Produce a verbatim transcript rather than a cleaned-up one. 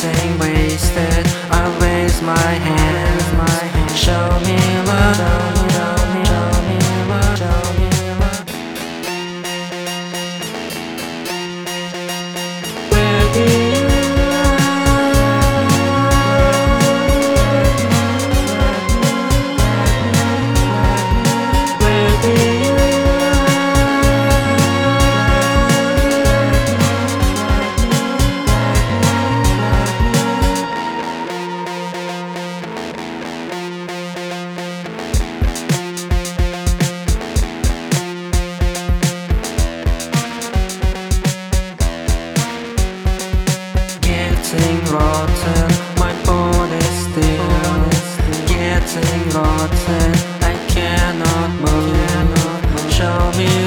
getting wasted. I raise my hand, my hand. Show me love, show me, show me love, show me love. Where do you Where do you Getting rotten, my body's still getting rotten. I cannot move. Show me